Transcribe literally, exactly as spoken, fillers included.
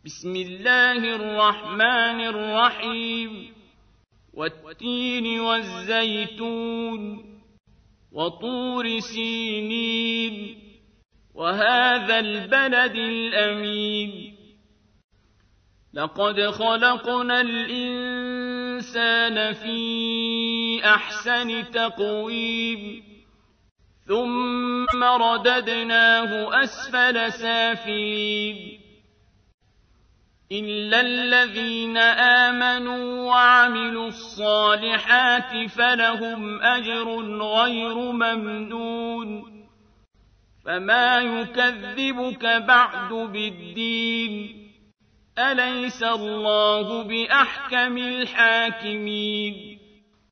بسم الله الرحمن الرحيم والتين والزيتون وطور سينين وهذا البلد الأمين لقد خلقنا الإنسان في أحسن تقويم ثم رددناه أسفل سافلين إلا الذين آمنوا وعملوا الصالحات فلهم أجر غير ممنون فما يكذبك بعد بالدين أليس الله بأحكم الحاكمين